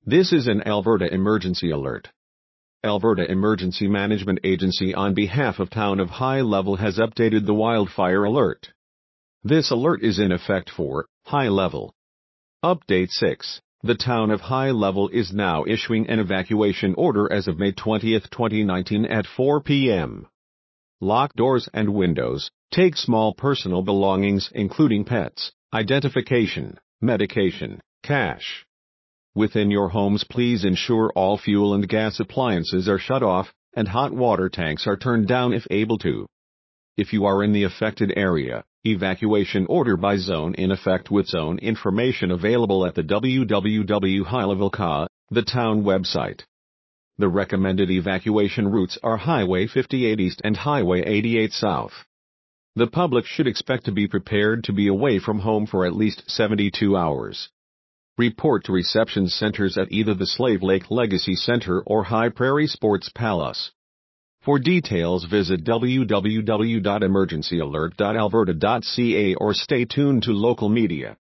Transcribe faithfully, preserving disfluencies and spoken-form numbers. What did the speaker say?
This is an Alberta emergency alert. Alberta Emergency Management Agency on behalf of Town of High Level has updated the wildfire alert. This alert is in effect for High Level. Update six. The Town of High Level is now issuing an evacuation order as of May twentieth, twenty nineteen at four p m Lock doors and windows, take small personal belongings including pets, identification, medication, cash. Within your homes, please ensure all fuel and gas appliances are shut off, and hot water tanks are turned down if able to. If you are in the affected area, evacuation order by zone in effect with zone information available at the w w w dot high level c a, the town website. The recommended evacuation routes are Highway fifty-eight East and Highway eighty-eight South. The public should expect to be prepared to be away from home for at least seventy-two hours. Report to reception centers at either the Slave Lake Legacy Center or High Prairie Sports Palace. For details, visit w w w dot emergency alert dot alberta dot c a or stay tuned to local media.